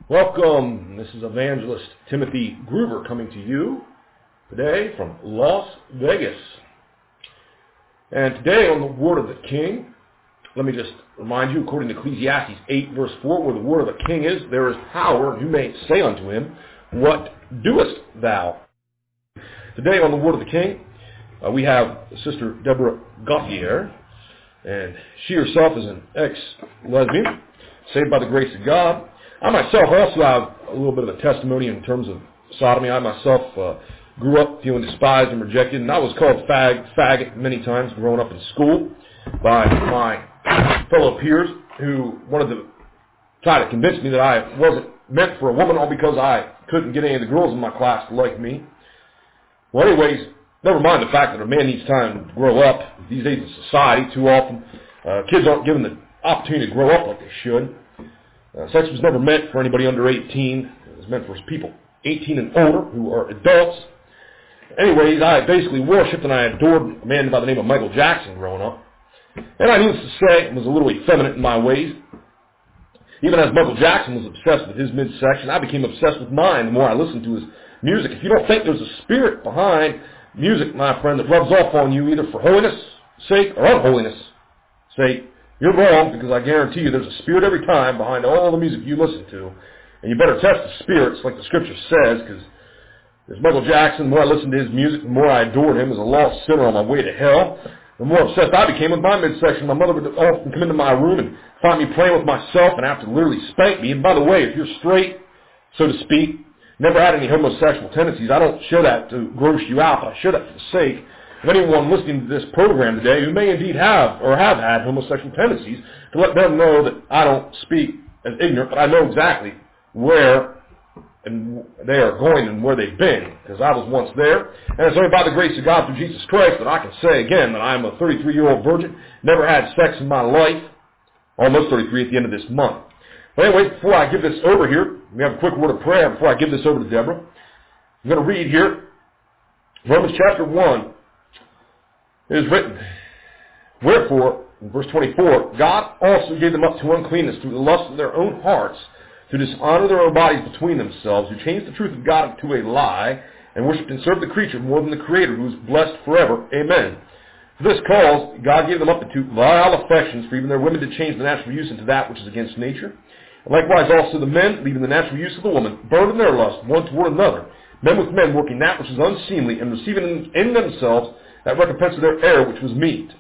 Welcome. This is Evangelist Timothy Groover coming to you today from Las Vegas. And today on the Word of the King, let me just remind you, according to Ecclesiastes 8 verse 4, where the Word of the King is, there is power, and you may say unto him, what doest thou? Today on the Word of the King, we have Sister Deborah Gauthier, and she herself is an ex-lesbian, saved by the grace of God. I myself also have a little bit of a testimony in terms of sodomy. I myself grew up feeling despised and rejected, and I was called faggot many times growing up in school by my fellow peers who wanted to try to convince me that I wasn't meant for a woman, all because I couldn't get any of the girls in my class to like me. Well, anyways, never mind the fact that a man needs time to grow up. These days in society, too often, kids aren't given the opportunity to grow up like they should. Sex was never meant for anybody under 18. It was meant for people 18 and older who are adults. Anyways, I basically worshipped and I adored a man by the name of Michael Jackson growing up. And I, needless to say, was a little effeminate in my ways. Even as Michael Jackson was obsessed with his midsection, I became obsessed with mine the more I listened to his music. If you don't think there's a spirit behind music, my friend, that rubs off on you either for holiness' sake or unholiness' sake, you're wrong, because I guarantee you there's a spirit every time behind all the music you listen to. And you better test the spirits like the scripture says, because there's Michael Jackson. The more I listened to his music, the more I adored him as a lost sinner on my way to hell. The more obsessed I became with my midsection. My mother would often come into my room and find me playing with myself and have to literally spank me. And by the way, if you're straight, so to speak, never had any homosexual tendencies, I don't show that to gross you out, but I show that for the sake of anyone listening to this program today who may indeed have or have had homosexual tendencies, to let them know that I don't speak as ignorant, but I know exactly where and they are going and where they've been, because I was once there. And it's only by the grace of God through Jesus Christ that I can say again that I'm a 33-year-old virgin, never had sex in my life, almost 33 at the end of this month. But anyway, before I give this over here, we have a quick word of prayer before I give this over to Deborah. I'm going to read here Romans chapter 1. It is written, wherefore, in verse 24, God also gave them up to uncleanness through the lust of their own hearts, to dishonor their own bodies between themselves, who changed the truth of God into a lie, and worshipped and served the creature more than the Creator, who is blessed forever. Amen. For this cause, God gave them up to vile affections, for even their women to change the natural use into that which is against nature. And likewise also the men, leaving the natural use of the woman, burned in their lust one toward another, men with men working that which is unseemly, and receiving in themselves that recompense of their error which was meet.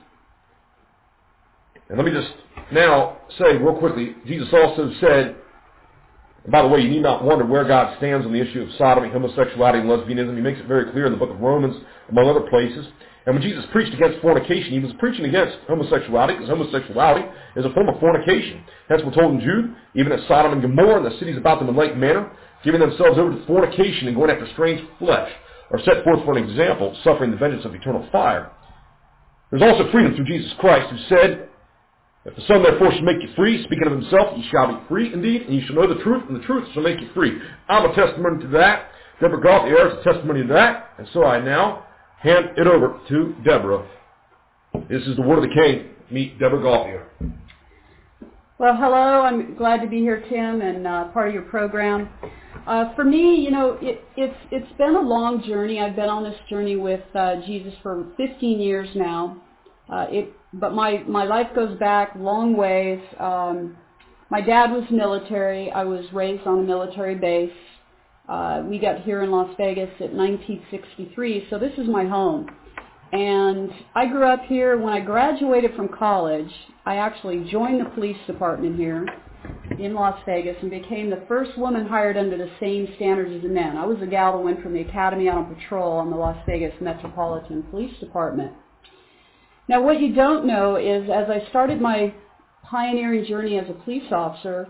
And let me just now say real quickly, Jesus also said, and by the way, you need not wonder where God stands on the issue of sodomy, homosexuality, and lesbianism. He makes it very clear in the book of Romans, among other places. And when Jesus preached against fornication, he was preaching against homosexuality, because homosexuality is a form of fornication. Hence we're told in Jude, even as Sodom and Gomorrah and the cities about them in like manner, giving themselves over to fornication and going after strange flesh, are set forth for an example, suffering the vengeance of eternal fire. There's also freedom through Jesus Christ, who said, if the Son therefore shall make you free, speaking of himself, ye shall be free indeed, and ye shall know the truth, and the truth shall make you free. I'm a testimony to that. Deborah Gauthier is a testimony to that, and so I now hand it over to Deborah. This is the Word of the King. Meet Deborah Gauthier. Well, hello. I'm glad to be here, Tim, and part of your program. For me, it's been a long journey. I've been on this journey with Jesus for 15 years now. But my life goes back long ways. My dad was military. I was raised on a military base. We got here in Las Vegas at 1963, so this is my home. And I grew up here. When I graduated from college, I actually joined the police department here in Las Vegas and became the first woman hired under the same standards as the men. I was a gal that went from the Academy out on patrol on the Las Vegas Metropolitan Police Department. Now, what you don't know is, as I started my pioneering journey as a police officer,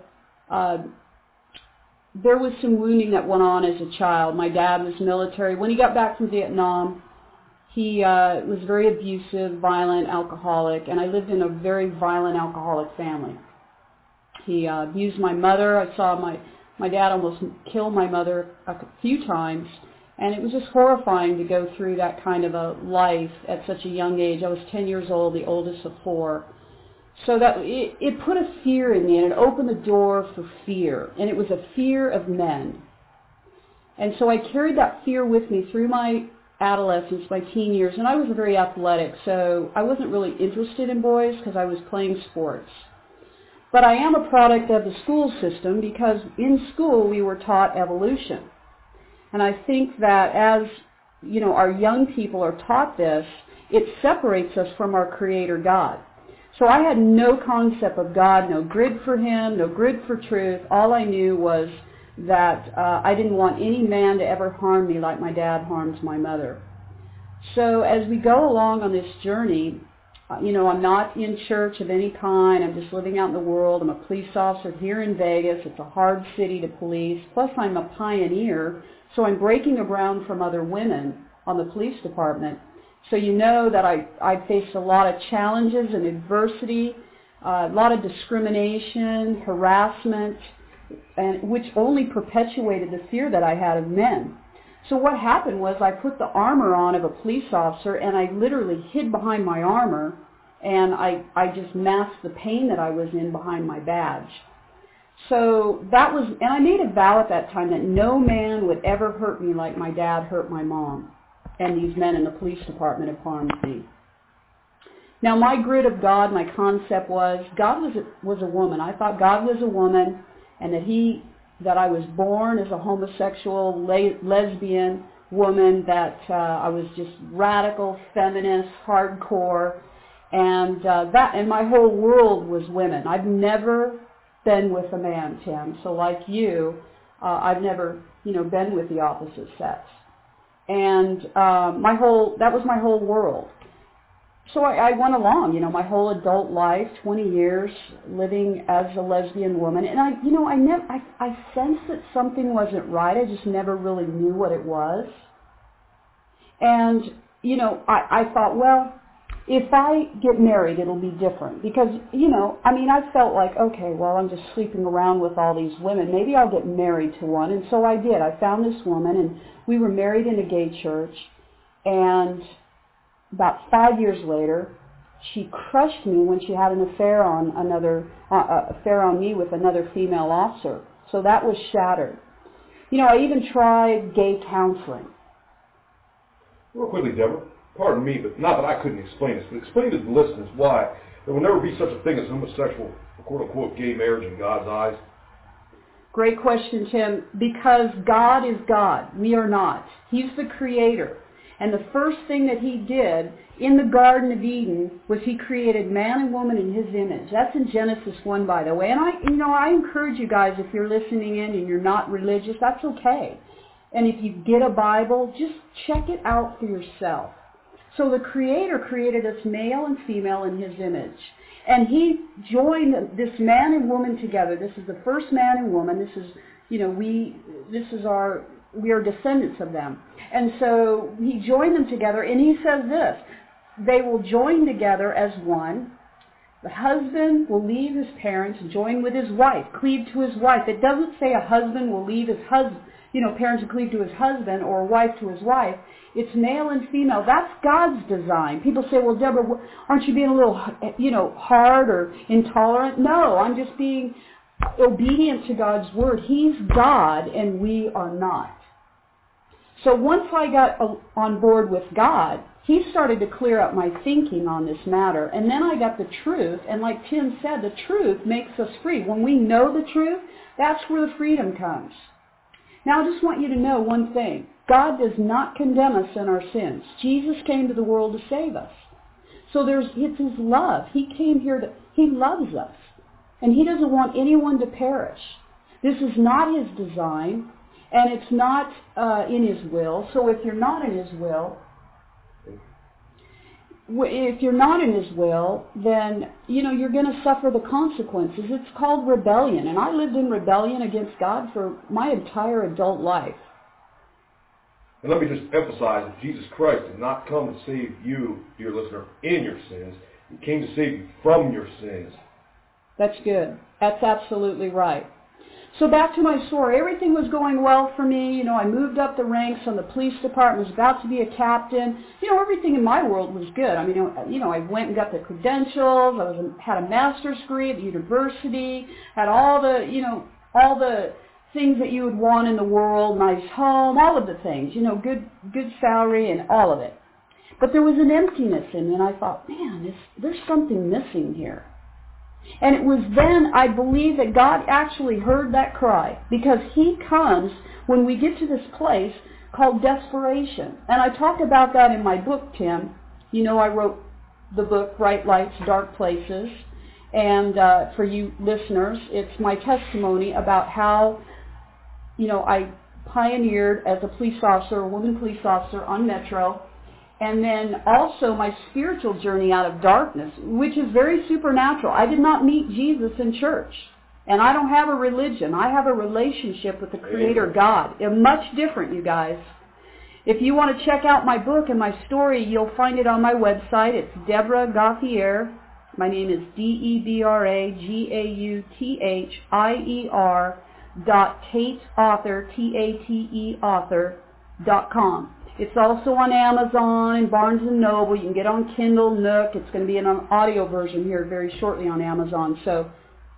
there was some wounding that went on as a child. My dad was military. When he got back from Vietnam, he was very abusive, violent, alcoholic, and I lived in a very violent alcoholic family. He abused my mother. I saw my dad almost kill my mother a few times. And it was just horrifying to go through that kind of a life at such a young age. I was 10 years old, the oldest of four. So that it put a fear in me, and it opened the door for fear, and it was a fear of men. And so I carried that fear with me through my adolescence, my teen years, and I was very athletic, so I wasn't really interested in boys because I was playing sports. But I am a product of the school system because in school we were taught evolution. And I think that as, our young people are taught this, it separates us from our Creator God. So I had no concept of God, no grid for Him, no grid for truth. All I knew was that I didn't want any man to ever harm me like my dad harmed my mother. So as we go along on this journey, I'm not in church of any kind. I'm just living out in the world. I'm a police officer here in Vegas. It's a hard city to police. Plus, I'm a pioneer, so I'm breaking ground from other women on the police department. So you know that I faced a lot of challenges and adversity, a lot of discrimination, harassment, and which only perpetuated the fear that I had of men. So what happened was I put the armor on of a police officer, and I literally hid behind my armor, and I just masked the pain that I was in behind my badge. So that was, and I made a vow at that time that no man would ever hurt me like my dad hurt my mom, and these men in the police department have harmed me. Now my grid of God, my concept was, God was a woman. I thought God was a woman, and that I was born as a homosexual, lesbian woman, that I was just radical, feminist, hardcore, and my whole world was women. I've never been with a man, Tim. So like you, I've never, been with the opposite sex. And that was my whole world. So I went along, my whole adult life, 20 years living as a lesbian woman, and I sensed that something wasn't right. I just never really knew what it was. And, I thought, well, if I get married, it'll be different. Because, I felt like, okay, well, I'm just sleeping around with all these women. Maybe I'll get married to one. And so I did. I found this woman, and we were married in a gay church. And about 5 years later, she crushed me when she had an affair on me with another female officer. So that was shattered. I even tried gay counseling. Real quickly, Deborah, pardon me, but not that I couldn't explain this, but explain to the listeners why there will never be such a thing as homosexual, quote-unquote, gay marriage in God's eyes. Great question, Tim. Because God is God. We are not. He's the Creator. And the first thing that He did in the Garden of Eden was He created man and woman in His image. That's in Genesis 1, by the way. And I encourage you guys, if you're listening in and you're not religious, that's okay. And if you get a Bible, just check it out for yourself. So the Creator created us male and female in His image. And He joined this man and woman together. This is the first man and woman. This is, we are descendants of them. And so He joined them together, and He says this, they will join together as one. The husband will leave his parents and join with his wife, cleave to his wife. It doesn't say a husband will leave his husband, parents will cleave to his husband, or a wife to his wife. It's male and female. That's God's design. People say, well, Deborah, aren't you being a little, hard or intolerant? No, I'm just being obedient to God's word. He's God, and we are not. So once I got on board with God, He started to clear up my thinking on this matter. And then I got the truth. And like Tim said, the truth makes us free. When we know the truth, that's where the freedom comes. Now I just want you to know one thing. God does not condemn us in our sins. Jesus came to the world to save us. So it's His love. He came here He loves us. And He doesn't want anyone to perish. This is not His design. And it's not in His will. So if you're not in His will, then, you're going to suffer the consequences. It's called rebellion. And I lived in rebellion against God for my entire adult life. And let me just emphasize that Jesus Christ did not come to save you, dear listener, in your sins. He came to save you from your sins. That's good. That's absolutely right. So back to my story. Everything was going well for me. I moved up the ranks on the police department, was about to be a captain. Everything in my world was good. I went and got the credentials. Had a master's degree at the university. Had all the things that you would want in the world, nice home, all of the things, good salary and all of it. But there was an emptiness in me, and I thought, man, there's something missing here. And it was then I believe that God actually heard that cry, because He comes when we get to this place called desperation. And I talk about that in my book, Tim. I wrote the book, Bright Lights, Dark Places. And for you listeners, it's my testimony about how, I pioneered as a police officer, a woman police officer on Metro. And then also my spiritual journey out of darkness, which is very supernatural. I did not meet Jesus in church. And I don't have a religion. I have a relationship with the Creator God. It's much different, you guys. If you want to check out my book and my story, you'll find it on my website. It's Deborah Gauthier. My name is DebraGauthier.TateAuthor, TateAuthor.com. It's also on Amazon and Barnes & Noble. You can get on Kindle, Nook. It's going to be in an audio version here very shortly on Amazon. So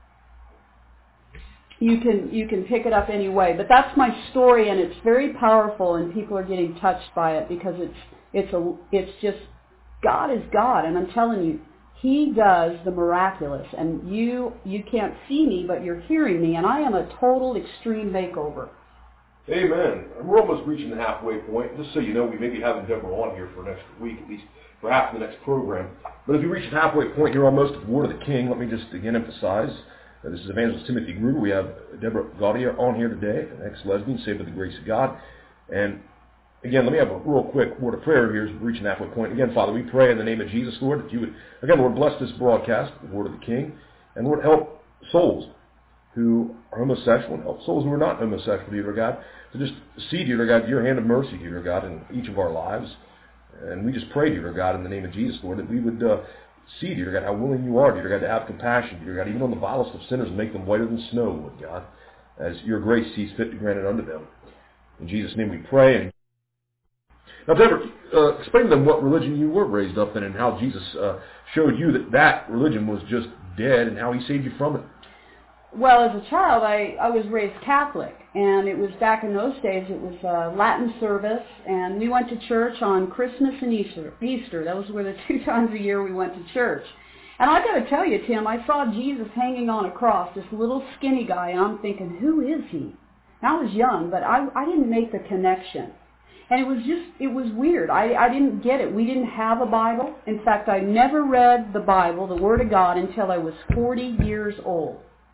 you can pick it up anyway. But that's my story, and it's very powerful, and people are getting touched by it because it's just God is God, and I'm telling you, He does the miraculous. And you can't see me, but you're hearing me, and I am a total extreme makeover. Amen. We're almost reaching the halfway point. Just so you know, we may be having Deborah on here for next week, at least for half the next program. But if you reach the halfway point, you're almost at the Word of the King. Let me just again emphasize, this is Evangelist Timothy Gruber. We have Deborah Gauthier on here today, an ex-lesbian, saved by the grace of God. And again, let me have a real quick word of prayer here as we reach the halfway point. Again, Father, we pray in the name of Jesus, Lord, that you would, again, Lord, bless this broadcast, the Word of the King, and Lord, help souls who are homosexual and help souls who are not homosexual, dear God, to just see, dear God, your hand of mercy, dear God, in each of our lives. And we just pray, dear God, in the name of Jesus, Lord, that we would see, dear God, how willing you are, dear God, to have compassion, dear God, even on the vilest of sinners, and make them whiter than snow, Lord God, as your grace sees fit to grant it unto them. In Jesus' name we pray. And now, Deborah, explain to them what religion you were raised up in and how Jesus showed you that religion was just dead and how He saved you from it. Well, as a child, I was raised Catholic, and it was back in those days, it was Latin service, and we went to church on Christmas and Easter. Those were the 2 times a year we went to church. And I got to tell you, Tim, I saw Jesus hanging on a cross, this little skinny guy, and I'm thinking, who is he? And I was young, but I didn't make the connection. And it was weird. I didn't get it. We didn't have a Bible. In fact, I never read the Bible, the Word of God, until I was 40 years old.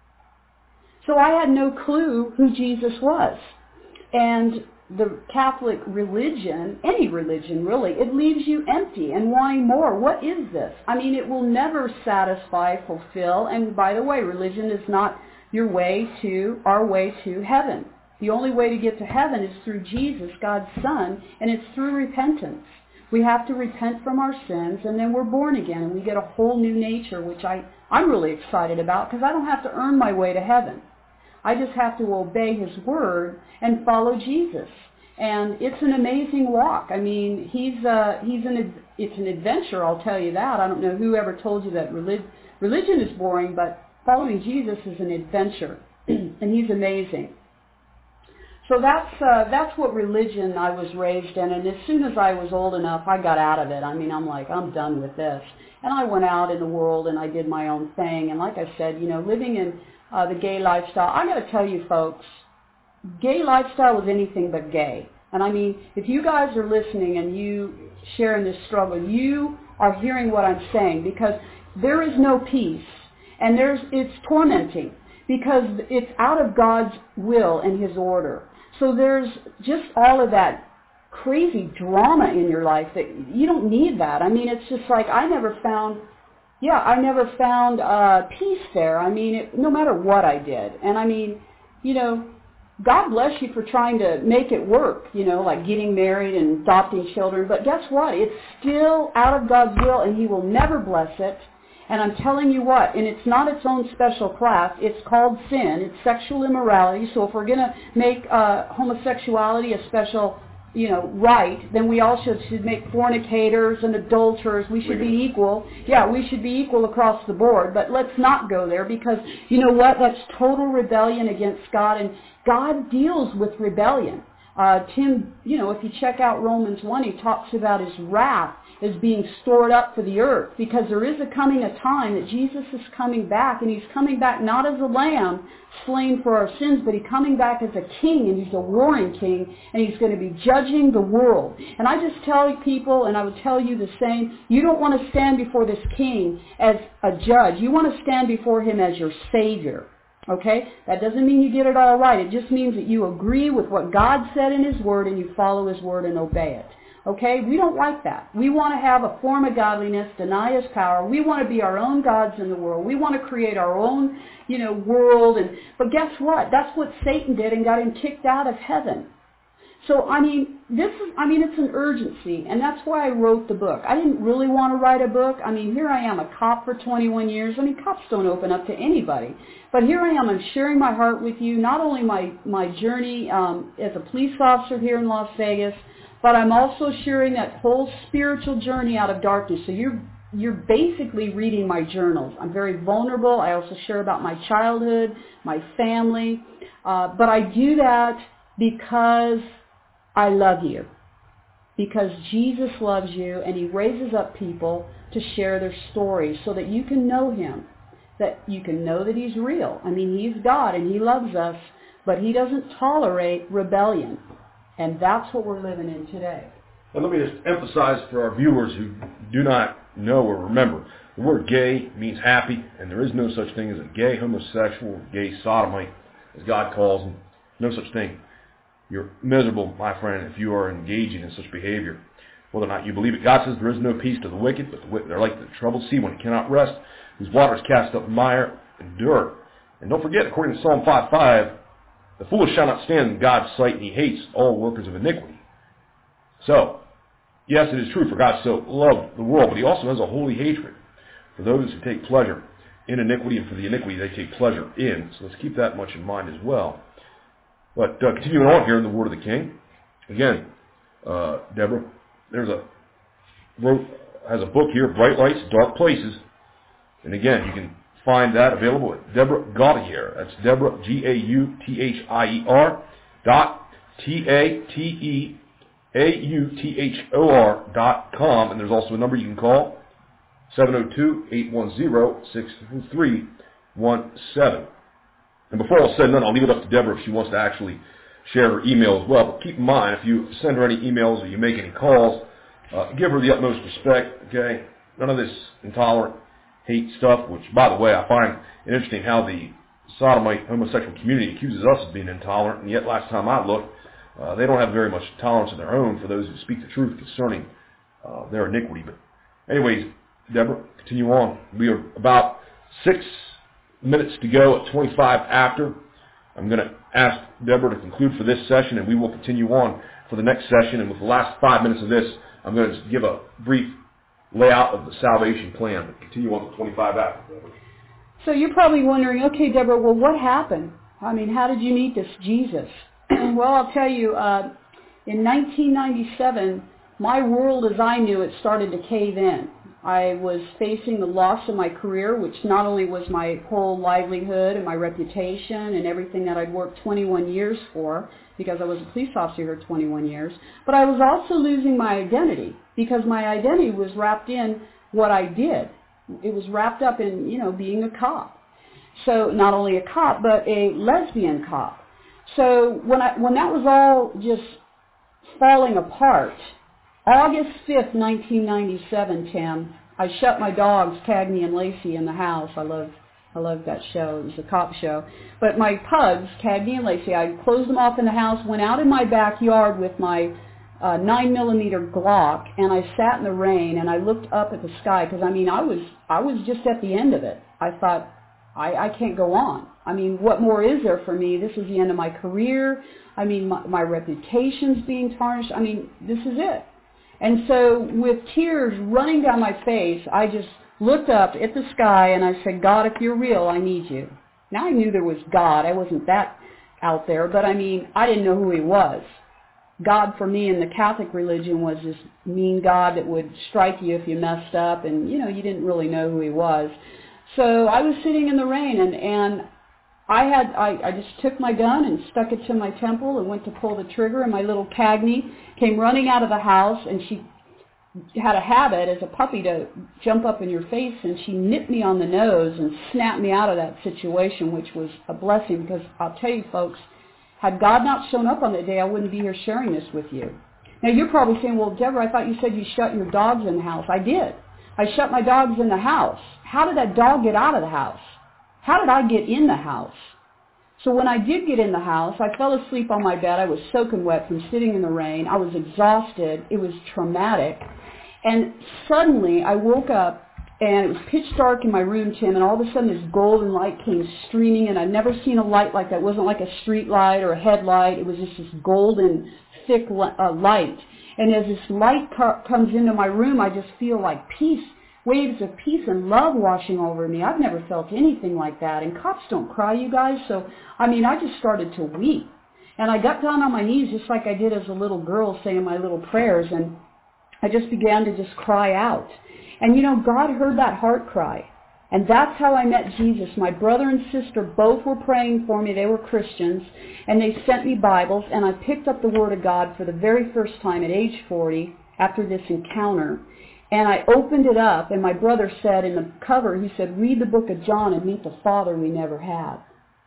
So I had no clue who Jesus was. And the Catholic religion, any religion really, it leaves you empty and wanting more. What is this? I mean, it will never satisfy, fulfill. And by the way, religion is not our way to heaven. The only way to get to heaven is through Jesus, God's Son, and it's through repentance. We have to repent from our sins, and then we're born again, and we get a whole new nature, which I'm really excited about, because I don't have to earn my way to heaven. I just have to obey His Word and follow Jesus. And it's an amazing walk. I mean, it's an adventure, I'll tell you that. I don't know who ever told you that religion is boring, but following Jesus is an adventure, and He's amazing. So that's what religion I was raised in, and as soon as I was old enough, I got out of it. I mean, I'm like, I'm done with this. And I went out in the world, and I did my own thing. And like I said, living in the gay lifestyle, I got to tell you folks, gay lifestyle is anything but gay. And I mean, if you guys are listening and you share in this struggle, you are hearing what I'm saying, because there is no peace, and it's tormenting, because it's out of God's will and His order. So there's just all of that crazy drama in your life that you don't need that. I mean, it's just like I never found peace there. I mean, no matter what I did. And I mean, God bless you for trying to make it work, like getting married and adopting children. But guess what? It's still out of God's will, and He will never bless it. And I'm telling you what, and it's not its own special class. It's called sin. It's sexual immorality. So if we're going to make homosexuality a special, right, then we all should make fornicators and adulterers. We should be equal. Yeah, we should be equal across the board. But let's not go there, because you know what? That's total rebellion against God, and God deals with rebellion. Tim, if you check out Romans 1, he talks about his wrath is being stored up for the earth, because there is a time that Jesus is coming back, and he's coming back not as a lamb slain for our sins, but he's coming back as a king, and he's a warring king, and he's going to be judging the world. And I just tell people, and I would tell you the same, you don't want to stand before this king as a judge. You want to stand before him as your Savior. Okay? That doesn't mean you get it all right. It just means that you agree with what God said in his word, and you follow his word and obey it. Okay? We don't like that. We want to have a form of godliness, deny his power. We want to be our own gods in the world. We want to create our own, world. But guess what? That's what Satan did and got him kicked out of heaven. So, it's an urgency, and that's why I wrote the book. I didn't really want to write a book. Here I am, a cop for 21 years. Cops don't open up to anybody. But here I am, I'm sharing my heart with you, not only my journey as a police officer here in Las Vegas, but I'm also sharing that whole spiritual journey out of darkness. So you're basically reading my journals. I'm very vulnerable. I also share about my childhood, my family. But I do that because I love you. Because Jesus loves you, and he raises up people to share their stories so that you can know him, that you can know that he's real. He's God, and he loves us, but he doesn't tolerate rebellion. And that's what we're living in today. And let me just emphasize for our viewers who do not know or remember, the word gay means happy, and there is no such thing as a gay homosexual, gay sodomite, as God calls them. No such thing. You're miserable, my friend, if you are engaging in such behavior, whether or not you believe it. God says there is no peace to the wicked, but they're like the troubled sea when it cannot rest, whose waters cast up mire and dirt. And don't forget, according to Psalm 5:5, the foolish shall not stand in God's sight, and he hates all workers of iniquity. So, yes, it is true, for God so loved the world, but he also has a holy hatred for those who take pleasure in iniquity, and for the iniquity they take pleasure in. So let's keep that much in mind as well. But continuing on here in the Word of the King, again, Deborah, has a book here, Bright Lights, Dark Places. And again, you can find that available at Deborah Gautier. That's Deborah, Gauthier, TATEAUTHOR.com. And there's also a number you can call, 702-810-6317. And before all said and done, I'll leave it up to Deborah if she wants to actually share her email as well. But keep in mind, if you send her any emails or you make any calls, give her the utmost respect, okay? None of this intolerant hate stuff, which, by the way, I find it interesting how the sodomite homosexual community accuses us of being intolerant, and yet last time I looked, they don't have very much tolerance of their own for those who speak the truth concerning their iniquity. But anyways, Deborah, continue on. We are about 6 minutes to go at 25 after. I'm going to ask Deborah to conclude for this session, and we will continue on for the next session. And with the last 5 minutes of this, I'm going to give a brief layout of the salvation plan. Continue on to 25 after, Deborah. So you're probably wondering, okay, Deborah, well, what happened? How did you meet this Jesus? Well, I'll tell you, in 1997, my world as I knew it started to cave in. I was facing the loss of my career, which not only was my whole livelihood and my reputation and everything that I'd worked 21 years for, because I was a police officer here 21 years, but I was also losing my identity, because my identity was wrapped in what I did. It was wrapped up in, being a cop. So not only a cop, but a lesbian cop. So when that was all just falling apart, August 5th, 1997, Tim, I shut my dogs, Cagney and Lacey, in the house. I love that show. It was a cop show. But my pugs, Cagney and Lacey, I closed them off in the house, went out in my backyard with my 9mm Glock, and I sat in the rain, and I looked up at the sky, because, I was just at the end of it. I thought, I can't go on. What more is there for me? This is the end of my career. My reputation's being tarnished. This is it. And so with tears running down my face, I just looked up at the sky, and I said, God, if you're real, I need you. Now, I knew there was God. I wasn't that out there, but I didn't know who he was. God for me in the Catholic religion was this mean God that would strike you if you messed up, and, you didn't really know who he was. So I was sitting in the rain, and I just took my gun and stuck it to my temple and went to pull the trigger, and my little Cagney came running out of the house, and she had a habit as a puppy to jump up in your face, and she nipped me on the nose and snapped me out of that situation, which was a blessing, because I'll tell you folks, had God not shown up on that day, I wouldn't be here sharing this with you. Now you're probably saying, well, Deborah, I thought you said you shut your dogs in the house. I did. I shut my dogs in the house. How did that dog get out of the house? How did I get in the house? So when I did get in the house, I fell asleep on my bed. I was soaking wet from sitting in the rain. I was exhausted. It was traumatic. And suddenly I woke up, and it was pitch dark in my room, Tim, and all of a sudden this golden light came streaming, and I'd never seen a light like that. It wasn't like a street light or a headlight. It was just this golden, thick light. And as this light comes into my room, I just feel like peace, waves of peace and love washing over me. I've never felt anything like that. And cops don't cry, you guys. So, I just started to weep. And I got down on my knees just like I did as a little girl, saying my little prayers, and I just began to just cry out. And God heard that heart cry. And that's how I met Jesus. My brother and sister both were praying for me. They were Christians. And they sent me Bibles. And I picked up the Word of God for the very first time at age 40 after this encounter. And I opened it up. And my brother said in the cover, he said, read the book of John and meet the Father we never had.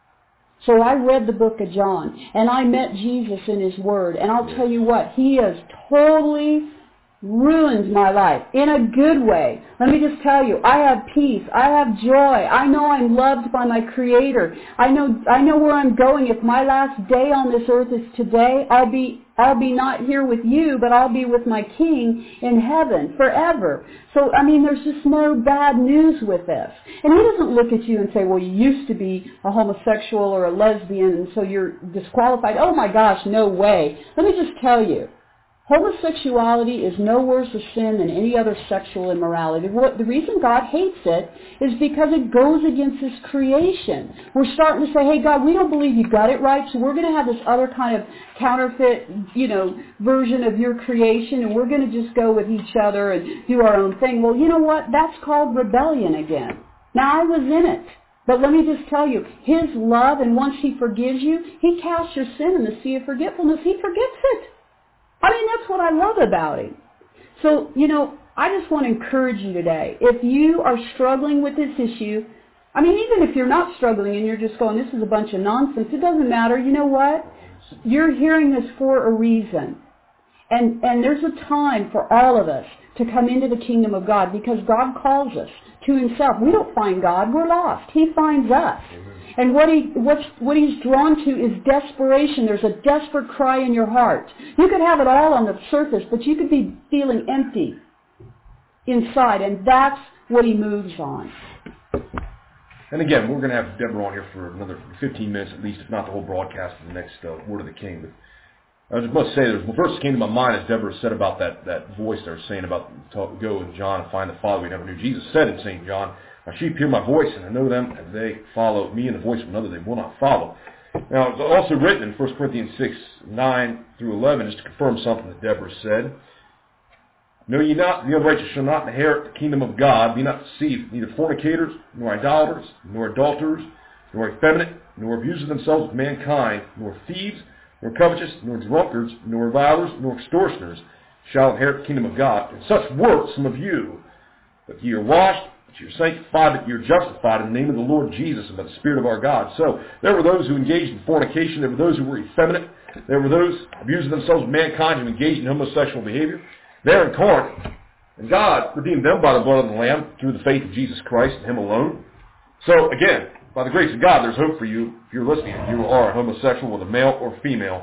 So I read the book of John. And I met Jesus in his Word. And I'll tell you what, he has totally ruined my life in a good way. Let me just tell you, I have peace. I have joy. I know I'm loved by my Creator. I know where I'm going. If my last day on this earth is today, I'll be not here with you, but I'll be with my King in heaven forever. So, there's just no bad news with this. And he doesn't look at you and say, well, you used to be a homosexual or a lesbian, and so you're disqualified. Oh my gosh, no way. Let me just tell you, homosexuality is no worse a sin than any other sexual immorality. The reason God hates it is because it goes against His creation. We're starting to say, hey, God, we don't believe you got it right, so we're going to have this other kind of counterfeit, version of your creation, and we're going to just go with each other and do our own thing. Well, you know what? That's called rebellion again. Now, I was in it. But let me just tell you, His love, and once He forgives you, He casts your sin in the sea of forgetfulness. He forgets it. That's what I love about Him. So, I just want to encourage you today. If you are struggling with this issue, even if you're not struggling and you're just going, this is a bunch of nonsense, it doesn't matter. You know what? You're hearing this for a reason. And there's a time for all of us to come into the kingdom of God, because God calls us to Himself. We don't find God, we're lost. He finds us. And what He's drawn to is desperation. There's a desperate cry in your heart. You could have it all on the surface, but you could be feeling empty inside, and that's what He moves on. And again, we're going to have Deborah on here for another 15 minutes at least, if not the whole broadcast of the next Word of the King. But I just must say, the first came to my mind, as Deborah said about that voice they were saying about go with John and find the Father we never knew. Jesus said in St. John, my sheep hear my voice, and I know them, and they follow me, and the voice of another they will not follow. Now, it's also written in 1 Corinthians 6, 9 through 11, just to confirm something that Deborah said. Know ye not, the unrighteous shall not inherit the kingdom of God. Be not deceived, neither fornicators, nor idolaters, nor adulterers, nor effeminate, nor abusers themselves with mankind, nor thieves, nor covetous, nor drunkards, nor revilers, nor extortioners shall inherit the kingdom of God. And such were some of you. But ye are washed, but ye are sanctified, but ye are justified in the name of the Lord Jesus and by the Spirit of our God. So there were those who engaged in fornication. There were those who were effeminate. There were those abusing themselves with mankind who engaged in homosexual behavior. They're incarnate. And God redeemed them by the blood of the Lamb through the faith of Jesus Christ and Him alone. So again, by the grace of God, there's hope for you. If you're listening, if you are a homosexual, whether male or female.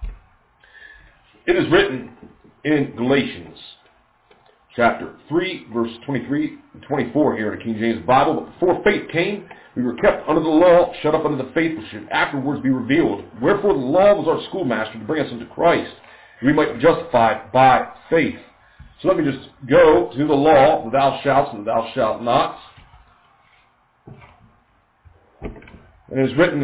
It is written in Galatians chapter 3, verse 23 and 24 here in the King James Bible. But before faith came, we were kept under the law, shut up under the faith which should afterwards be revealed. Wherefore the law was our schoolmaster to bring us unto Christ, we might be justified by faith. So let me just go to the law, the thou shalt and the thou shalt not. And it is written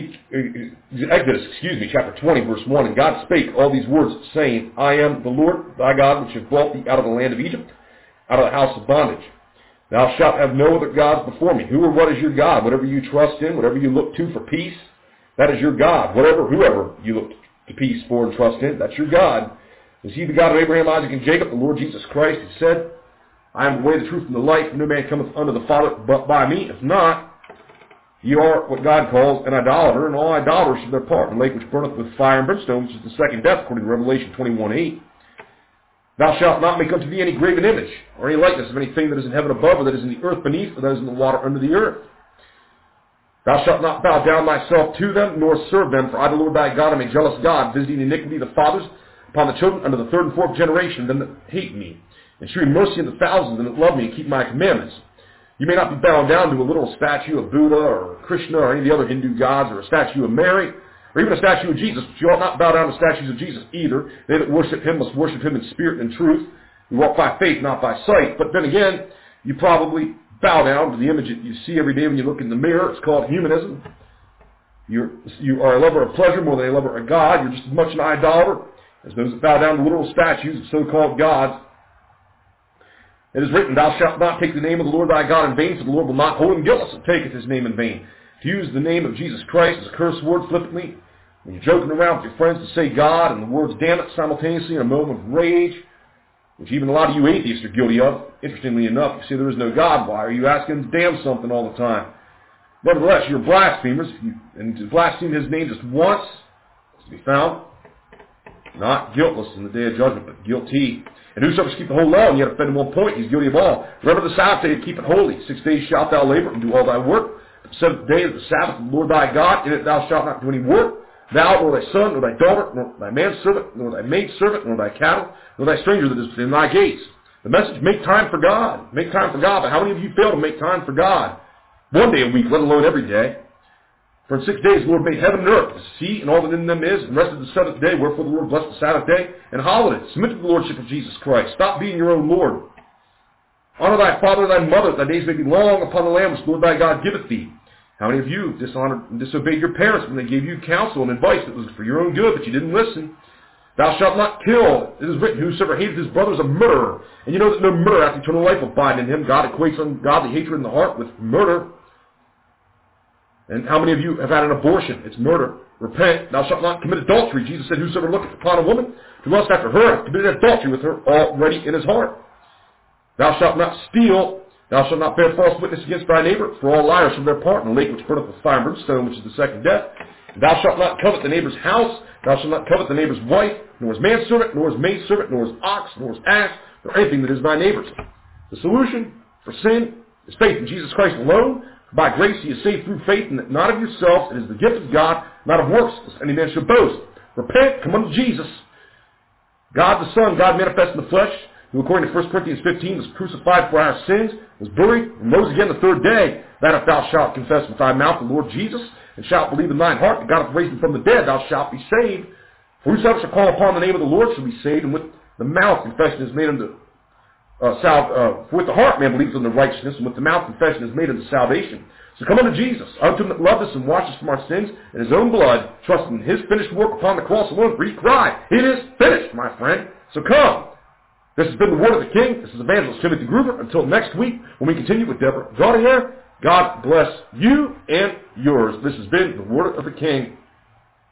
in Exodus, chapter 20, verse 1, And God spake all these words, saying, I am the Lord thy God, which have brought thee out of the land of Egypt, out of the house of bondage. Thou shalt have no other gods before me. Who or what is your God? Whatever you trust in, whatever you look to for peace, that is your God. Whoever you look to peace for and trust in, that's your God. Is he the God of Abraham, Isaac, and Jacob, the Lord Jesus Christ? He said, I am the way, the truth, and the life. No man cometh unto the Father but by me. If not, ye are what God calls an idolater, and all idolaters should their part in the lake which burneth with fire and brimstone, which is the second death, according to Revelation 21:8. Thou shalt not make unto thee any graven image, or any likeness of anything that is in heaven above, or that is in the earth beneath, or that is in the water under the earth. Thou shalt not bow down thyself to them, nor serve them, for I, the Lord thy God, am a jealous God, visiting iniquity of the fathers upon the children unto the third and fourth generation of them that hate me, and shewing mercy unto thousands that love me and keep my commandments. You may not be bowing down to a literal statue of Buddha or Krishna or any of the other Hindu gods, or a statue of Mary, or even a statue of Jesus, but you ought not bow down to statues of Jesus either. They that worship him must worship him in spirit and in truth. You walk by faith, not by sight. But then again, you probably bow down to the image that you see every day when you look in the mirror. It's called humanism. You are a lover of pleasure more than a lover of God. You're just as much an idolater as those that bow down to literal statues of so-called gods. It is written, Thou shalt not take the name of the Lord thy God in vain, for the Lord will not hold him guiltless that taketh his name in vain. To use the name of Jesus Christ as a curse word flippantly, when you're joking around with your friends to say God and the words damn it simultaneously in a moment of rage, which even a lot of you atheists are guilty of. Interestingly enough, you say there is no God. Why are you asking damn something all the time? Nevertheless, you're blasphemers, and to blaspheme his name just once is to be found not guiltless in the day of judgment, but guilty. And whosoever keep the whole law, and yet offend in one point, he is guilty of all. Remember the Sabbath day to keep it holy. 6 days shalt thou labor and do all thy work. But the seventh day is the Sabbath of the Lord thy God. In it thou shalt not do any work. Thou, nor thy son, nor thy daughter, nor thy manservant, nor thy maidservant, nor thy cattle, nor thy stranger that is within thy gates. The message, make time for God. Make time for God. But how many of you fail to make time for God? One day a week, let alone every day. For in 6 days the Lord made heaven and earth, the sea, and all that in them is, and rested the seventh day. Wherefore the Lord blessed the Sabbath day and hallowed it. Submit to the Lordship of Jesus Christ. Stop being your own Lord. Honor thy father and thy mother, that thy days may be long upon the land which the Lord thy God giveth thee. How many of you dishonored and disobeyed your parents when they gave you counsel and advice that was for your own good, but you didn't listen? Thou shalt not kill. It is written, whosoever hateth his brother is a murderer. And you know that no murderer hath eternal life abide in him. God equates ungodly hatred in the heart with murder. And how many of you have had an abortion? It's murder. Repent. Thou shalt not commit adultery. Jesus said, whosoever looketh upon a woman to lust after her hath committed adultery with her already in his heart. Thou shalt not steal. Thou shalt not bear false witness against thy neighbor, for all liars from their part in the lake which burneth with fire and brimstone, which is the second death. Thou shalt not covet the neighbor's house. Thou shalt not covet the neighbor's wife, nor his manservant, nor his maidservant, nor his ox, nor his ass, nor anything that is thy neighbor's. The solution for sin is faith in Jesus Christ alone. By grace he is saved through faith, and that not of yourselves. It is the gift of God, not of works, lest any man should boast. Repent, come unto Jesus. God the Son, God manifest in the flesh, who according to 1 Corinthians 15 was crucified for our sins, was buried, and rose again the third day. That if thou shalt confess with thy mouth the Lord Jesus, and shalt believe in thine heart that God hath raised him from the dead, thou shalt be saved. For whosoever shall call upon the name of the Lord shall be saved, and with the mouth confession is made unto with the heart man believes unto righteousness, and with the mouth confession is made unto salvation. So come unto Jesus, unto him that loved us and washed us from our sins in his own blood, trusting in his finished work upon the cross alone, for he cried, it is finished, my friend. So come. This has been the Word of the King. This is Evangelist Timothy Gruber. Until next week, when we continue with Deborah Gaudier, God bless you and yours. This has been the Word of the King.